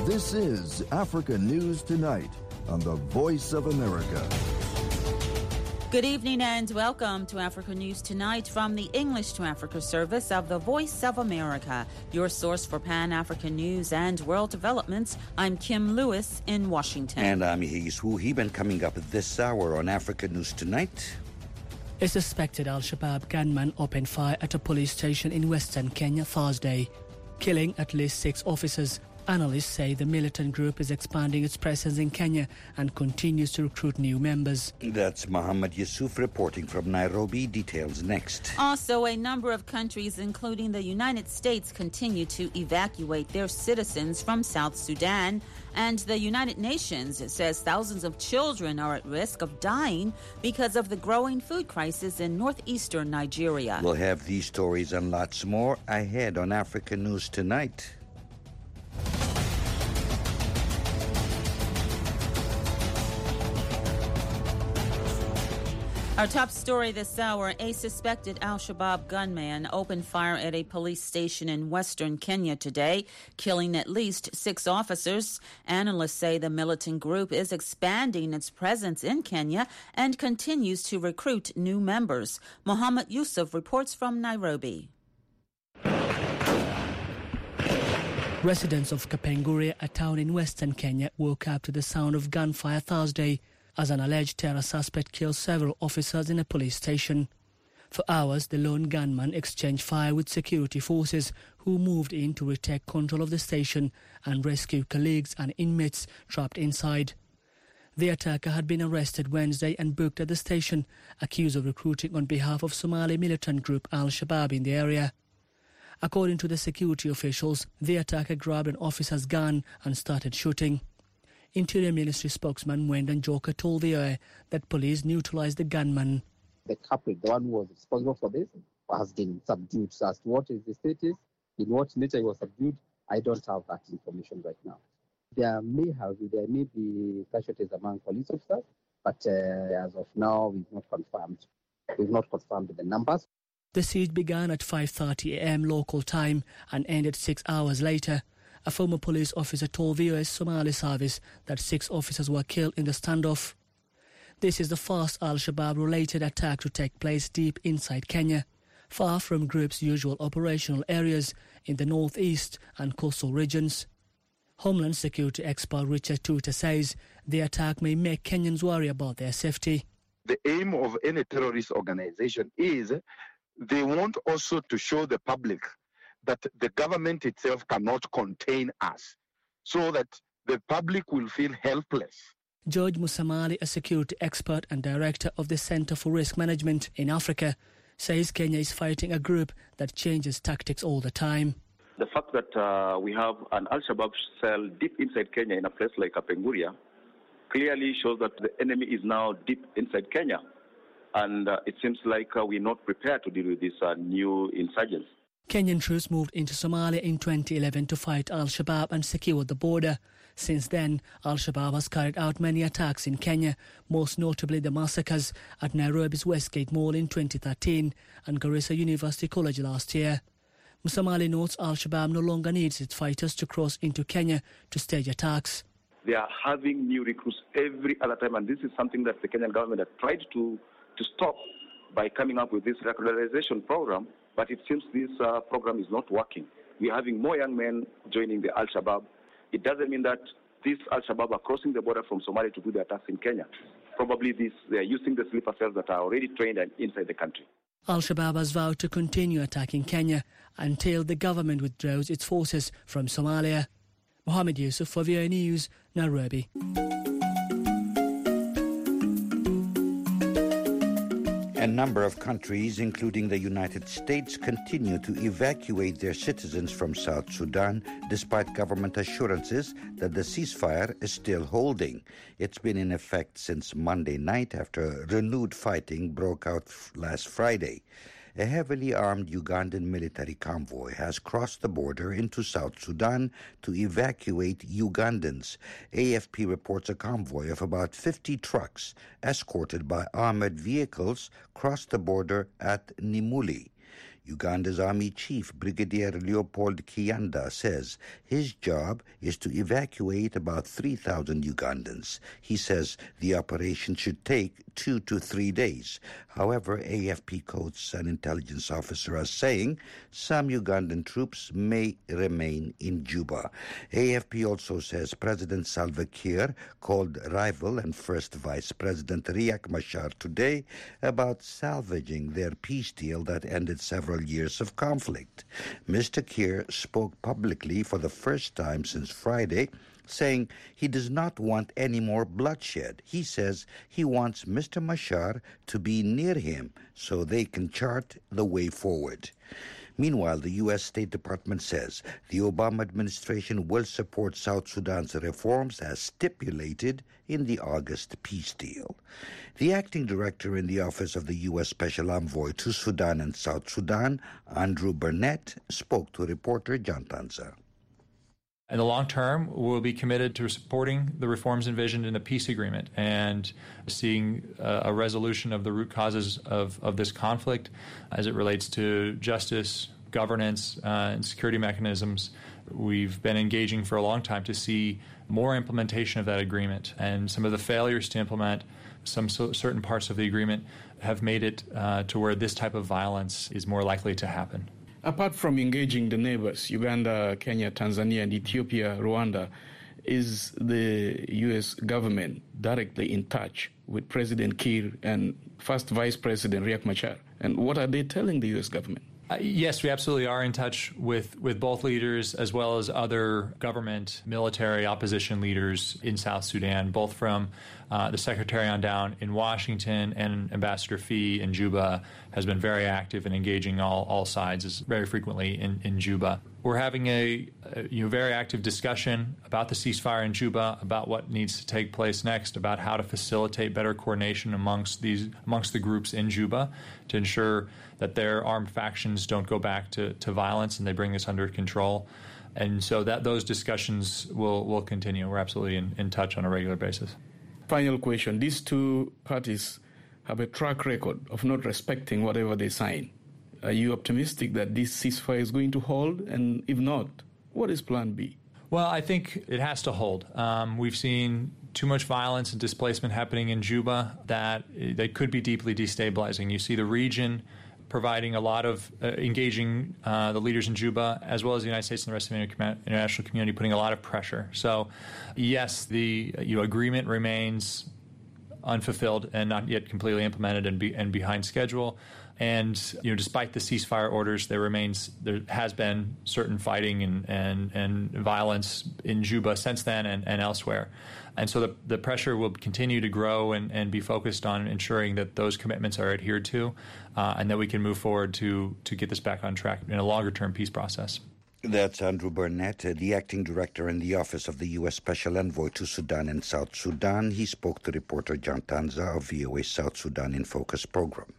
This is Africa News Tonight on the Voice of America. Good evening and welcome to Africa News Tonight from the English to Africa service of the Voice of America, your source for Pan-African news and world developments. I'm Kim Lewis in Washington. And I'm Hees Heben. Coming up this hour on Africa News Tonight. A suspected Al-Shabaab gunman opened fire at a police station in western Kenya Thursday, killing at least 6 officers. Analysts say the militant group is expanding its presence in Kenya and continues to recruit new members. That's Mohammed Yusuf reporting from Nairobi. Details next. Also, a number of countries, including the United States, continue to evacuate their citizens from South Sudan. And the United Nations says thousands of children are at risk of dying because of the growing food crisis in northeastern Nigeria. We'll have these stories and lots more ahead on Africa News Tonight. Our top story this hour, a suspected Al-Shabaab gunman opened fire at a police station in western Kenya today, killing at least 6 officers. Analysts say the militant group is expanding its presence in Kenya and continues to recruit new members. Mohammed Yusuf reports from Nairobi. Residents of Kapenguria, a town in western Kenya, woke up to the sound of gunfire Thursday as an alleged terror suspect killed several officers in a police station. For hours, the lone gunman exchanged fire with security forces who moved in to retake control of the station and rescue colleagues and inmates trapped inside. The attacker had been arrested Wednesday and booked at the station, accused of recruiting on behalf of Somali militant group Al-Shabaab in the area. According to the security officials, the attacker grabbed an officer's gun and started shooting. Interior Ministry spokesman Mwenda Njoka told VOA that police neutralized the gunman. The culprit, the one who was responsible for this, has been subdued. So as to what is the status, in what nature he was subdued, I don't have that information right now. There may be casualties among police officers, but as of now, we've not confirmed the numbers. The siege began at 5:30 a.m. local time and ended 6 hours later. A former police officer told VOA's Somali service that 6 officers were killed in the standoff. This is the first Al-Shabaab-related attack to take place deep inside Kenya, far from group's usual operational areas in the northeast and coastal regions. Homeland Security expert Richard Tuta says the attack may make Kenyans worry about their safety. The aim of any terrorist organization is they want also to show the public that the government itself cannot contain us, so that the public will feel helpless. George Musamali, a security expert and director of the Center for Risk Management in Africa, says Kenya is fighting a group that changes tactics all the time. The fact that we have an Al-Shabaab cell deep inside Kenya in a place like Kapenguria clearly shows that the enemy is now deep inside Kenya. And it seems like we're not prepared to deal with this new insurgents. Kenyan troops moved into Somalia in 2011 to fight Al-Shabaab and secure the border. Since then, Al-Shabaab has carried out many attacks in Kenya, most notably the massacres at Nairobi's Westgate Mall in 2013 and Garissa University College last year. Musamali notes Al-Shabaab no longer needs its fighters to cross into Kenya to stage attacks. They are having new recruits every other time, and this is something that the Kenyan government has tried to stop by coming up with this regularization program. But it seems this program is not working. We are having more young men joining the Al-Shabaab. It doesn't mean that these Al-Shabaab are crossing the border from Somalia to do their attacks in Kenya. Probably they are using the sleeper cells that are already trained and inside the country. Al-Shabaab has vowed to continue attacking Kenya until the government withdraws its forces from Somalia. Mohammed Yusuf for VOA News, Nairobi. A number of countries, including the United States, continue to evacuate their citizens from South Sudan, despite government assurances that the ceasefire is still holding. It's been in effect since Monday night after renewed fighting broke out last Friday. A heavily armed Ugandan military convoy has crossed the border into South Sudan to evacuate Ugandans. AFP reports a convoy of about 50 trucks, escorted by armored vehicles, crossed the border at Nimuli. Uganda's army chief, Brigadier Leopold Kiyanda, says his job is to evacuate about 3,000 Ugandans. He says the operation should take 2 to 3 days. However, AFP quotes an intelligence officer as saying some Ugandan troops may remain in Juba. AFP also says President Salva Kiir called rival and first Vice President Riek Machar today about salvaging their peace deal that ended several years of conflict. Mr. Kiir spoke publicly for the first time since Friday, saying he does not want any more bloodshed. He says he wants Mr. Machar to be near him so they can chart the way forward. Meanwhile, the U.S. State Department says the Obama administration will support South Sudan's reforms as stipulated in the August peace deal. The acting director in the Office of the U.S. Special Envoy to Sudan and South Sudan, Andrew Burnett, spoke to reporter John Tanza. In the long term, we'll be committed to supporting the reforms envisioned in the peace agreement and seeing a resolution of the root causes of this conflict as it relates to justice, governance, and security mechanisms. We've been engaging for a long time to see more implementation of that agreement, and some of the failures to implement some certain parts of the agreement have made it to where this type of violence is more likely to happen. Apart from engaging the neighbors, Uganda, Kenya, Tanzania, and Ethiopia, Rwanda, is the U.S. government directly in touch with President Kiir and First Vice President Riek Machar? And what are they telling the U.S. government? Yes, we absolutely are in touch with both leaders as well as other government, military, opposition leaders in South Sudan, both from the Secretary on down in Washington, and Ambassador Fee in Juba has been very active in engaging all sides very frequently in Juba. We're having a very active discussion about the ceasefire in Juba, about what needs to take place next, about how to facilitate better coordination amongst the groups in Juba to ensure that their armed factions don't go back to violence and they bring this under control. And so that those discussions will continue. We're absolutely in touch on a regular basis. Final question. These two parties have a track record of not respecting whatever they sign. Are you optimistic that this ceasefire is going to hold? And if not, what is plan B? Well, I think it has to hold. We've seen too much violence and displacement happening in Juba that could be deeply destabilizing. You see the region providing a lot of engaging the leaders in Juba, as well as the United States and the rest of the international community, putting a lot of pressure. So, yes, the agreement remains unfulfilled and not yet completely implemented and behind schedule. And despite the ceasefire orders, there has been certain fighting and violence in Juba since then and elsewhere. And so the pressure will continue to grow and be focused on ensuring that those commitments are adhered to, and that we can move forward to get this back on track in a longer-term peace process. That's Andrew Burnett, the acting director in the Office of the U.S. Special Envoy to Sudan and South Sudan. He spoke to reporter John Tanza of VOA South Sudan in Focus program.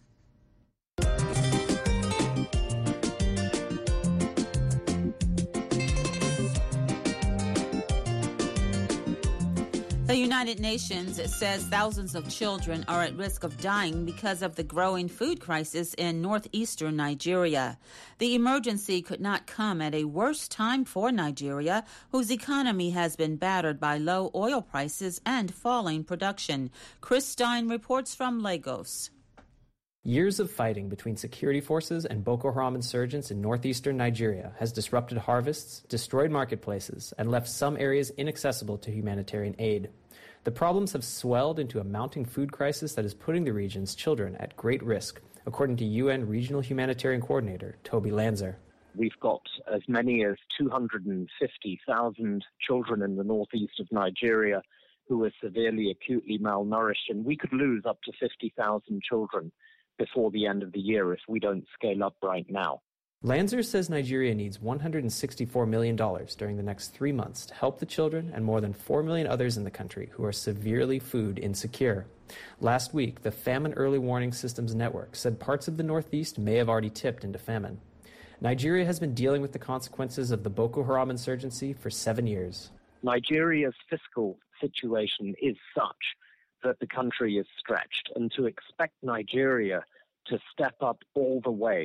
The United Nations says thousands of children are at risk of dying because of the growing food crisis in northeastern Nigeria. The emergency could not come at a worse time for Nigeria, whose economy has been battered by low oil prices and falling production. Chris Stein reports from Lagos. Years of fighting between security forces and Boko Haram insurgents in northeastern Nigeria has disrupted harvests, destroyed marketplaces, and left some areas inaccessible to humanitarian aid. The problems have swelled into a mounting food crisis that is putting the region's children at great risk, according to UN Regional Humanitarian Coordinator Toby Lanzer. We've got as many as 250,000 children in the northeast of Nigeria who are severely, acutely malnourished, and we could lose up to 50,000 children before the end of the year if we don't scale up right now. Lanzer says Nigeria needs $164 million during the next 3 months to help the children and more than 4 million others in the country who are severely food insecure. Last week, the Famine Early Warning Systems Network said parts of the Northeast may have already tipped into famine. Nigeria has been dealing with the consequences of the Boko Haram insurgency for 7 years. Nigeria's fiscal situation is such that the country is stretched, and to expect Nigeria to step up all the way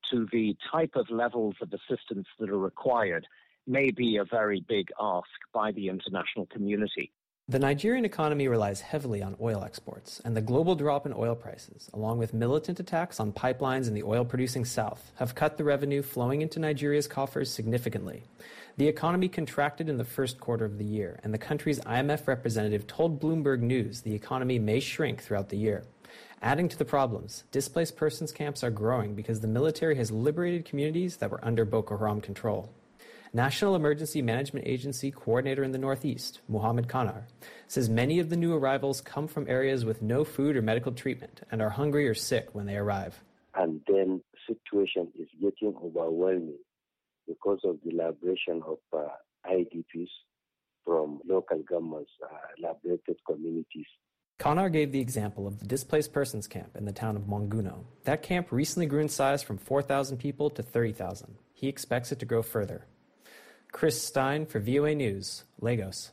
to the type of levels of assistance that are required may be a very big ask by the international community. The Nigerian economy relies heavily on oil exports, and the global drop in oil prices, along with militant attacks on pipelines in the oil-producing south, have cut the revenue flowing into Nigeria's coffers significantly. The economy contracted in the first quarter of the year, and the country's IMF representative told Bloomberg News the economy may shrink throughout the year. Adding to the problems, displaced persons camps are growing because the military has liberated communities that were under Boko Haram control. National Emergency Management Agency coordinator in the Northeast, Muhammad Kanar, says many of the new arrivals come from areas with no food or medical treatment and are hungry or sick when they arrive. And then the situation is getting overwhelming because of the liberation of IDPs from local governments, liberated communities. Kanar gave the example of the displaced persons camp in the town of Monguno. That camp recently grew in size from 4,000 people to 30,000. He expects it to grow further. Chris Stein for VOA News, Lagos.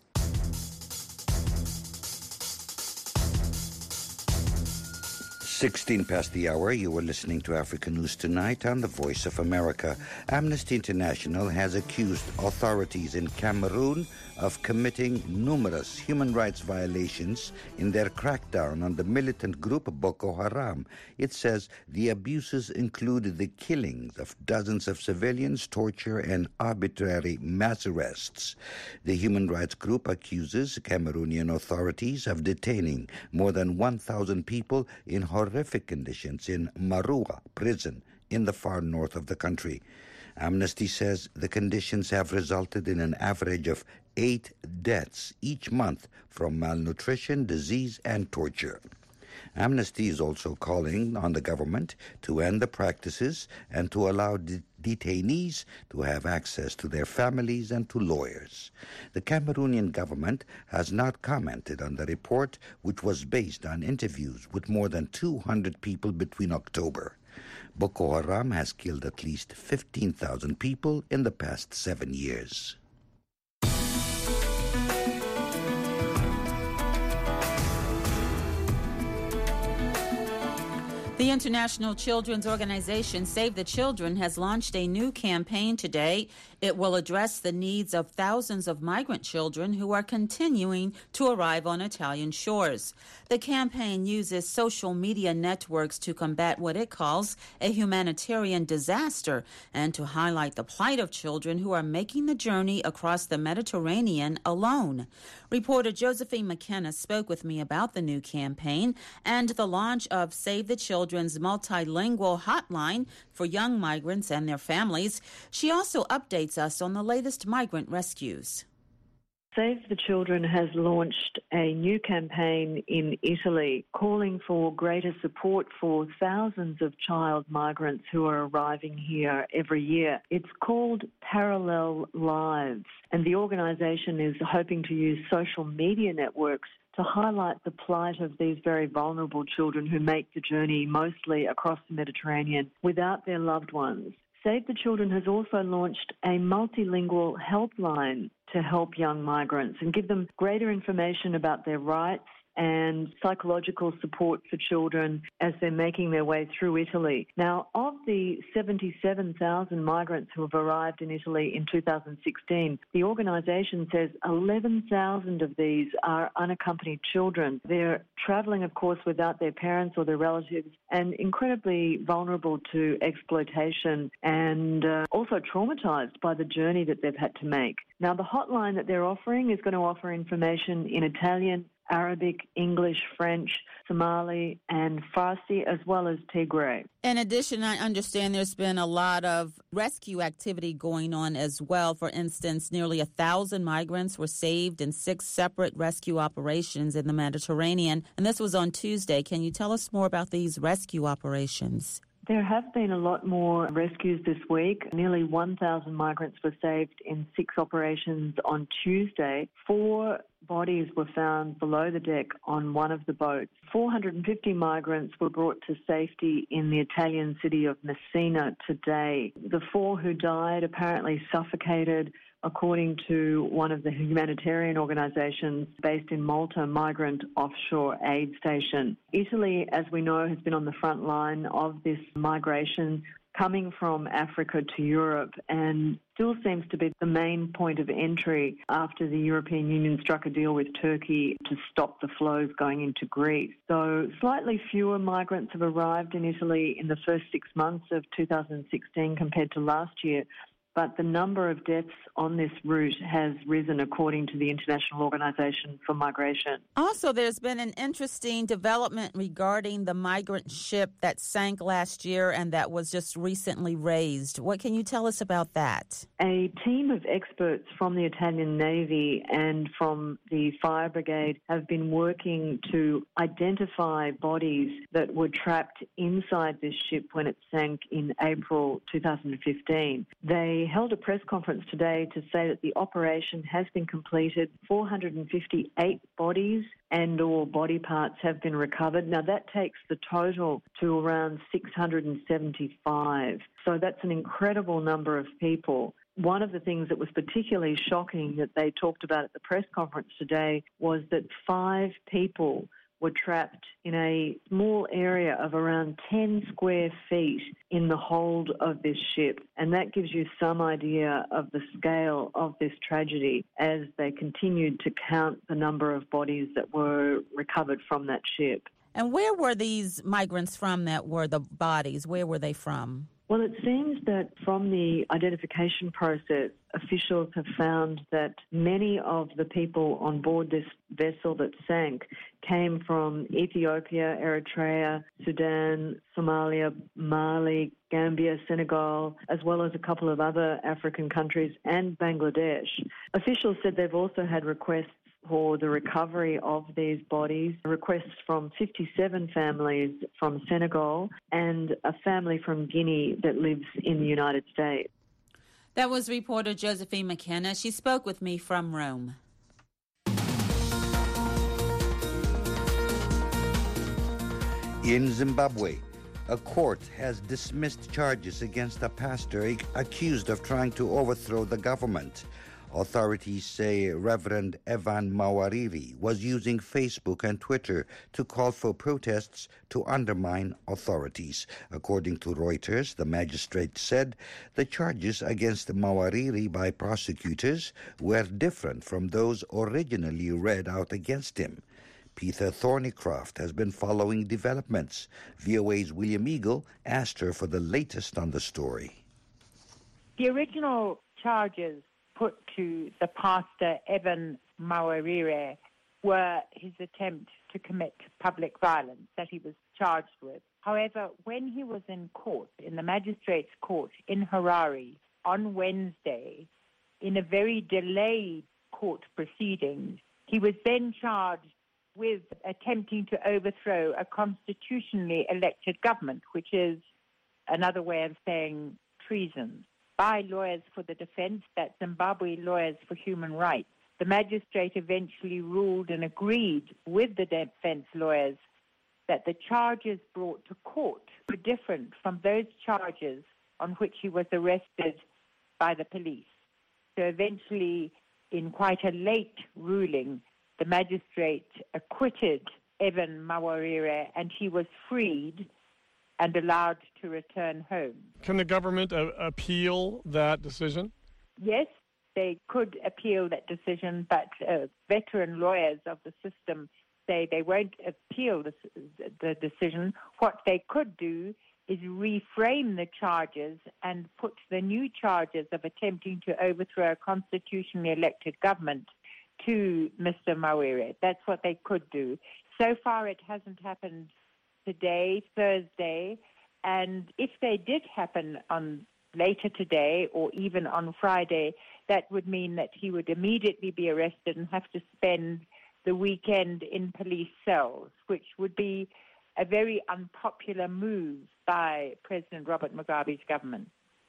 16 past the hour, you are listening to Africa News Tonight on the Voice of America. Amnesty International has accused authorities in Cameroon of committing numerous human rights violations in their crackdown on the militant group Boko Haram. It says the abuses included the killings of dozens of civilians, torture, and arbitrary mass arrests. The human rights group accuses Cameroonian authorities of detaining more than 1,000 people in horrific conditions in Marua prison in the far north of the country. Amnesty says the conditions have resulted in an average of 8 deaths each month from malnutrition, disease, and torture. Amnesty is also calling on the government to end the practices and to allow detainees to have access to their families and to lawyers. The Cameroonian government has not commented on the report, which was based on interviews with more than 200 people between October. Boko Haram has killed at least 15,000 people in the past 7 years. The International Children's Organization Save the Children has launched a new campaign today. It will address the needs of thousands of migrant children who are continuing to arrive on Italian shores. The campaign uses social media networks to combat what it calls a humanitarian disaster and to highlight the plight of children who are making the journey across the Mediterranean alone. Reporter Josephine McKenna spoke with me about the new campaign and the launch of Save the Children's multilingual hotline for young migrants and their families. She also updates us on the latest migrant rescues. Save the Children has launched a new campaign in Italy calling for greater support for thousands of child migrants who are arriving here every year. It's called Parallel Lives, and the organisation is hoping to use social media networks to highlight the plight of these very vulnerable children who make the journey mostly across the Mediterranean without their loved ones. Save the Children has also launched a multilingual helpline to help young migrants and give them greater information about their rights and psychological support for children as they're making their way through Italy. Now, of the 77,000 migrants who have arrived in Italy in 2016, the organisation says 11,000 of these are unaccompanied children. They're travelling, of course, without their parents or their relatives and incredibly vulnerable to exploitation and also traumatised by the journey that they've had to make. Now, the hotline that they're offering is going to offer information in Italian, Arabic, English, French, Somali, and Farsi, as well as Tigray. In addition, I understand there's been a lot of rescue activity going on as well. For instance, nearly 1,000 migrants were saved in 6 separate rescue operations in the Mediterranean, and this was on Tuesday. Can you tell us more about these rescue operations? There have been a lot more rescues this week. Nearly 1,000 migrants were saved in 6 operations on Tuesday. 4 bodies were found below the deck on one of the boats. 450 migrants were brought to safety in the Italian city of Messina today. The 4 who died apparently suffocated, according to one of the humanitarian organisations based in Malta, Migrant Offshore Aid Station. Italy, as we know, has been on the front line of this migration coming from Africa to Europe, and still seems to be the main point of entry after the European Union struck a deal with Turkey to stop the flows going into Greece. So slightly fewer migrants have arrived in Italy in the first 6 months of 2016 compared to last year. But the number of deaths on this route has risen, according to the International Organization for Migration. Also, there's been an interesting development regarding the migrant ship that sank last year and that was just recently raised. What can you tell us about that? A team of experts from the Italian Navy and from the fire brigade have been working to identify bodies that were trapped inside this ship when it sank in April 2015. They held a press conference today to say that the operation has been completed. 458 bodies and or body parts have been recovered. Now that takes the total to around 675. So that's an incredible number of people. One of the things that was particularly shocking that they talked about at the press conference today was that 5 people were trapped in a small area of around 10 square feet in the hold of this ship. And that gives you some idea of the scale of this tragedy as they continued to count the number of bodies that were recovered from that ship. And where were these migrants from that were the bodies? Where were they from? Well, it seems that from the identification process, officials have found that many of the people on board this vessel that sank came from Ethiopia, Eritrea, Sudan, Somalia, Mali, Gambia, Senegal, as well as a couple of other African countries and Bangladesh. Officials said they've also had requests for the recovery of these bodies, requests from 57 families from Senegal and a family from Guinea that lives in the United States. That was reporter Josephine McKenna. She spoke with me from Rome. In Zimbabwe, a court has dismissed charges against a pastor accused of trying to overthrow the government. Authorities say Reverend Evan Mawarire was using Facebook and Twitter to call for protests to undermine authorities. According to Reuters, the magistrate said the charges against Mawarire by prosecutors were different from those originally read out against him. Peter Thornycroft has been following developments. VOA's William Eagle asked her for the latest on the story. The original charges put to the pastor Evan Mawarire were his attempt to commit public violence that he was charged with. However, when he was in court, in the magistrate's court in Harare on Wednesday, in a very delayed court proceeding, he was then charged with attempting to overthrow a constitutionally elected government, which is another way of saying treason, by Lawyers for the Defense, that's Zimbabwe Lawyers for Human Rights. The magistrate eventually ruled and agreed with the defense lawyers that the charges brought to court were different from those charges on which he was arrested by the police. So eventually, in quite a late ruling, the magistrate acquitted Evan Mawarire and he was freed and allowed to return home. Can the government appeal that decision? Yes, they could appeal that decision, but veteran lawyers of the system say they won't appeal the decision. What they could do is reframe the charges and put the new charges of attempting to overthrow a constitutionally elected government to Mr. Mawarire. That's what they could do. So far, it hasn't happened today, Thursday, and if they did happen on later today or even on Friday, that would mean that he would immediately be arrested and have to spend the weekend in police cells, which would be a very unpopular move by President Robert Mugabe's government.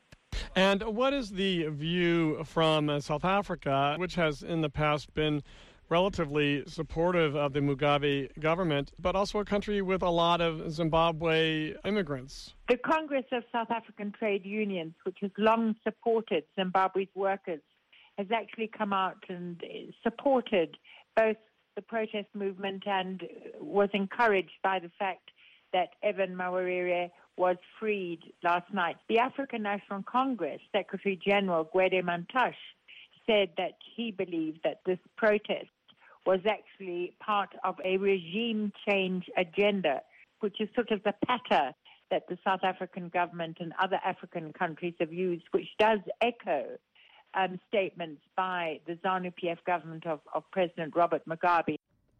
And what is the view from South Africa, which has in the past been relatively supportive of the Mugabe government, but also a country with a lot of Zimbabwe immigrants? The Congress of South African Trade Unions, which has long supported Zimbabwe's workers, has actually come out and supported both the protest movement and was encouraged by the fact that Evan Mawarire was freed last night. The African National Congress Secretary General Gwede Mantashe said that he believed that this protest was actually part of a regime change agenda, which is sort of the patter that the South African government and other African countries have used, which does echo statements by the ZANU-PF government of President Robert Mugabe.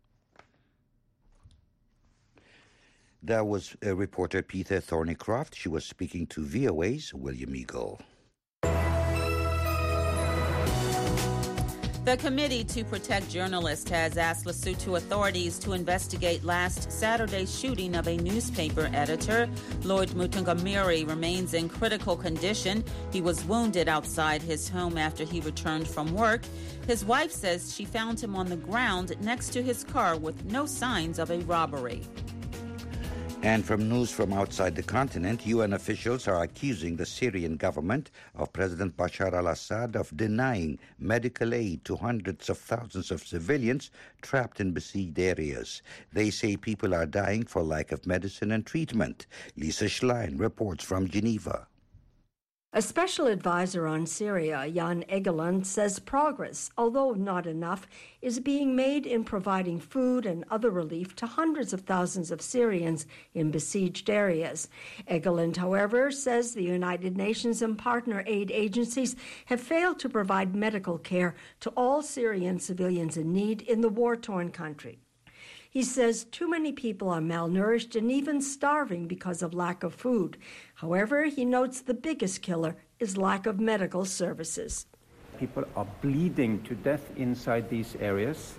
That was reporter Peter Thornycroft. She was speaking to VOA's William Eagle. The Committee to Protect Journalists has asked Lesotho authorities to investigate last Saturday's shooting of a newspaper editor. Lloyd Mutungamiri remains in critical condition. He was wounded outside his home after he returned from work. His wife says she found him on the ground next to his car with no signs of a robbery. And from news from outside the continent, UN officials are accusing the Syrian government of President Bashar al-Assad of denying medical aid to hundreds of thousands of civilians trapped in besieged areas. They say people are dying for lack of medicine and treatment. Lisa Schlein reports from Geneva. A special advisor on Syria, Jan Egeland, says progress, although not enough, is being made in providing food and other relief to hundreds of thousands of Syrians in besieged areas. Egeland, however, says the United Nations and partner aid agencies have failed to provide medical care to all Syrian civilians in need in the war-torn country. He says too many people are malnourished and even starving because of lack of food. However, he notes the biggest killer is lack of medical services. People are bleeding to death inside these areas.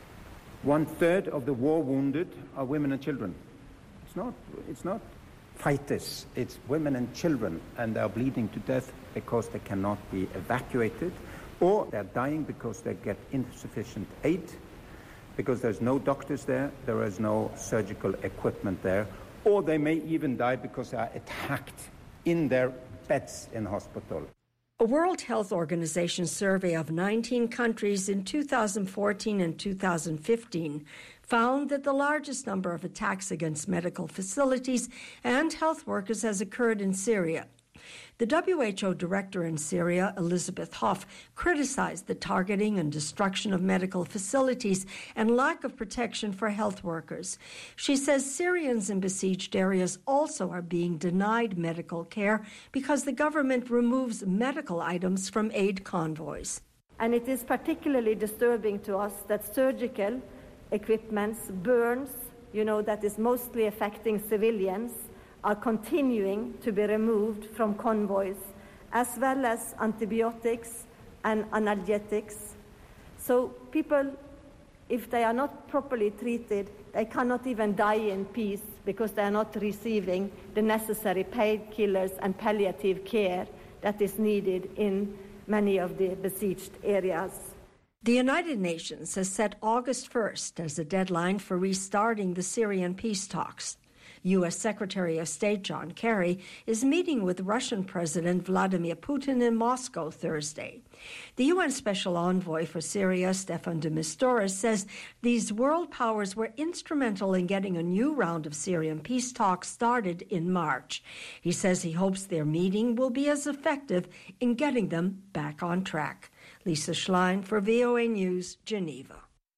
1/3 of the war wounded are women and children. It's not fighters, it's women and children, and they're bleeding to death because they cannot be evacuated, or they're dying because they get insufficient aid, because there's no doctors there is no surgical equipment there, or they may even die because they are attacked in their beds in hospital. A World Health Organization survey of 19 countries in 2014 and 2015 found that the largest number of attacks against medical facilities and health workers has occurred in Syria. The WHO director in Syria, Elizabeth Hoff, criticized the targeting and destruction of medical facilities and lack of protection for health workers. She says Syrians in besieged areas also are being denied medical care because the government removes medical items from aid convoys. And it is particularly disturbing to us that surgical equipments, burns, that is mostly affecting civilians, are continuing to be removed from convoys, as well as antibiotics and analgesics. So people, if they are not properly treated, they cannot even die in peace because they are not receiving the necessary painkillers and palliative care that is needed in many of the besieged areas. The United Nations has set August 1st as the deadline for restarting the Syrian peace talks. U.S. Secretary of State John Kerry is meeting with Russian President Vladimir Putin in Moscow Thursday. The UN Special Envoy for Syria, Stefan de Mistura, says these world powers were instrumental in getting a new round of Syrian peace talks started in March. He says he hopes their meeting will be as effective in getting them back on track. Lisa Schlein for VOA News, Geneva.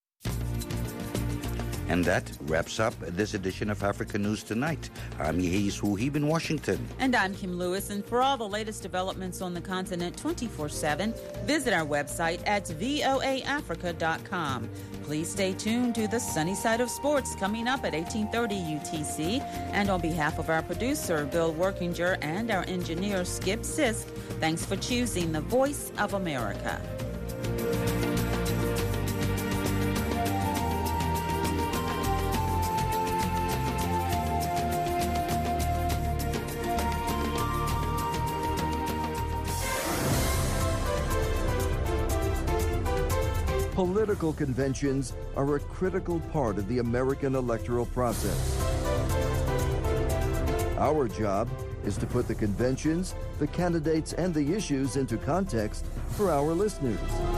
And that wraps up this edition of Africa News Tonight. I'm Yehis Wuhib in Washington. And I'm Kim Lewis. And for all the latest developments on the continent 24/7, visit our website at voaafrica.com. Please stay tuned to the Sunny Side of Sports coming up at 1830 UTC. And on behalf of our producer, Bill Workinger, and our engineer, Skip Sisk, thanks for choosing the Voice of America. Political conventions are a critical part of the American electoral process. Our job is to put the conventions, the candidates, and the issues into context for our listeners.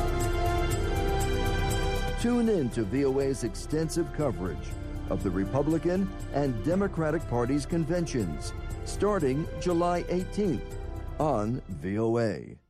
Tune in to VOA's extensive coverage of the Republican and Democratic Party's conventions starting July 18th on VOA.